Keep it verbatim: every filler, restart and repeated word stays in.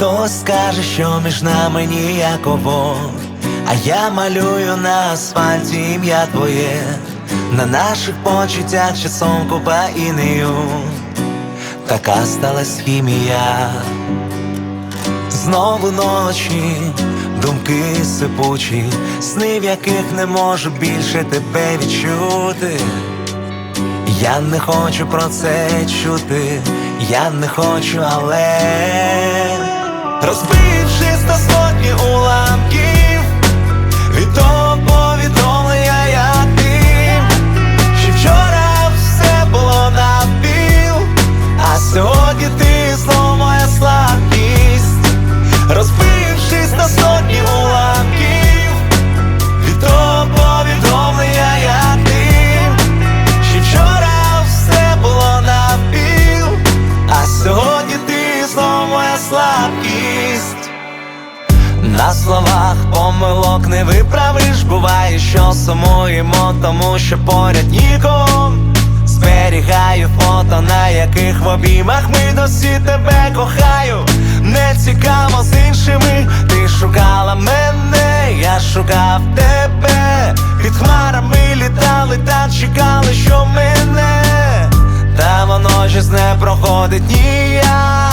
Хтось скаже, що між нами ніякого, а я малюю на асфальті ім'я твоє. На наших почуттях часом купа інею, така сталась хімія. Знову ночі, думки сипучі, сни, в яких не можу більше тебе відчути. Я не хочу про це чути, я не хочу, але розбившись на сотні уламків, від того повідомлення, як ти, ще вчора все було навпіл, а сьогодні ти знов моя слабкість. Розбившись на сотні уламків, від того повідомлення, як ти, ще вчора все було навпіл, а сьогодні ти знов моя слабкість. На словах помилок не виправиш, буває, що сумуємо, тому що поряд нікого. Зберігаю фото, на яких в обіймах ми досі тебе кохаю. Не цікаво з іншими, ти шукала мене, я шукав тебе. Під хмарами літали та чекали, що мене, та воно ж не проходить ніяк.